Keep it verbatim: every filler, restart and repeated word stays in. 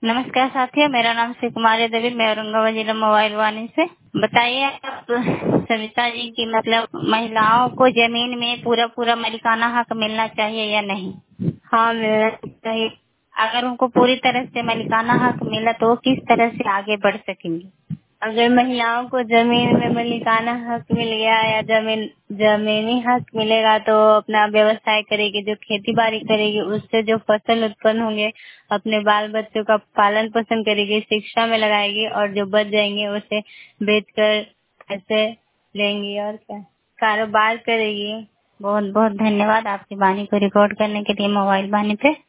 नमस्कार साथियों, मेरा नाम शिव कुमारी देवी, मैं औरंगाबाद जिला मोबाइल वाणी से। बताइए आप सविता जी की मतलब महिलाओं को जमीन में पूरा पूरा मालिकाना हक मिलना चाहिए या नहीं? हाँ, मिलना चाहिए। अगर उनको पूरी तरह से मालिकाना हक मिला तो वो किस तरह से आगे बढ़ सकेंगी? अगर महिलाओं को जमीन में मालिकाना हक मिल गया या जमीन जमीनी हक मिलेगा तो अपना व्यवसाय करेगी, जो खेती बाड़ी करेगी उससे जो फसल उत्पन्न होंगे अपने बाल बच्चों का पालन पोषण करेगी, शिक्षा में लगाएगी और जो बच जाएंगे उसे बेचकर पैसे लेंगी और क्या कारोबार करेगी। बहुत बहुत धन्यवाद आपकी वाणी को रिकॉर्ड करने के लिए मोबाइल वाणी पे।